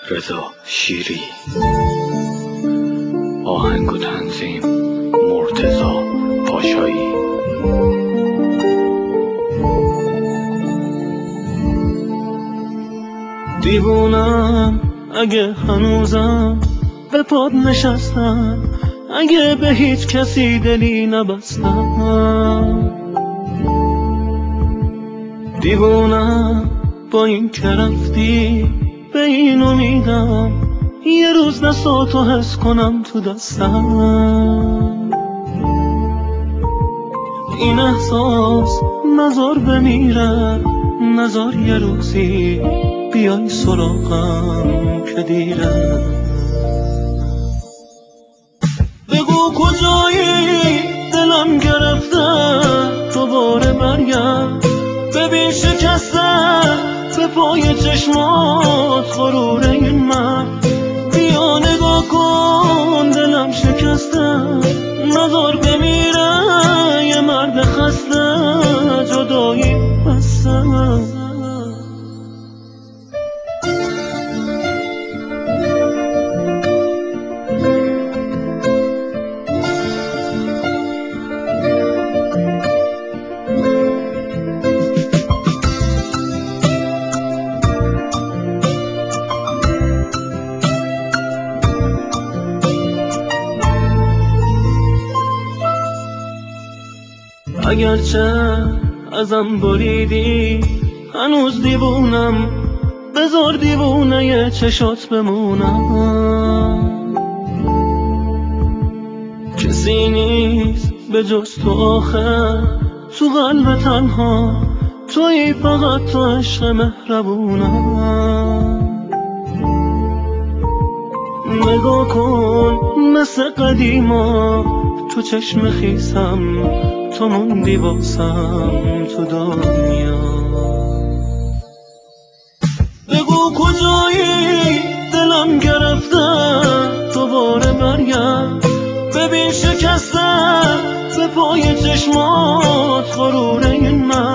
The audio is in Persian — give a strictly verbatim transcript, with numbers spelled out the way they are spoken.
رضا شیری. آهنگ و تنظیم مرتضی پاشایی. دیوونم اگه هنوزم به پاد نشستم، اگه به هیچ کسی دلی نبستم. دیوونم با این که رفتی به این امیدم یه روز دستاتو حس کنم تو دستم. این احساس نزار بمیره، نزار یه روزی بیای سراغم که دیره. بگو کجایی دلم گرفته دوباره برگرد، ببین شکسته به پای چشمات غرور این مرد. بیا نگاه کن دلم شکسته، نزار بمیره یه مرد خسته، جدایی بسته. اگرچه ازم بریدی هنوز دیوونم، بذار دیوونه یه چشات بمونم. کسی نیست به جز تو آخر تو قلب تنها، تویی فقط تو عشق مهربونم. نگاه کن مثل قدیما تو چشم خیسم، تو موندی واسم تو دنیا. بگو کجایی دلم گرفته دوباره برگرد، ببین شکسته به پای چشمات غرور این من.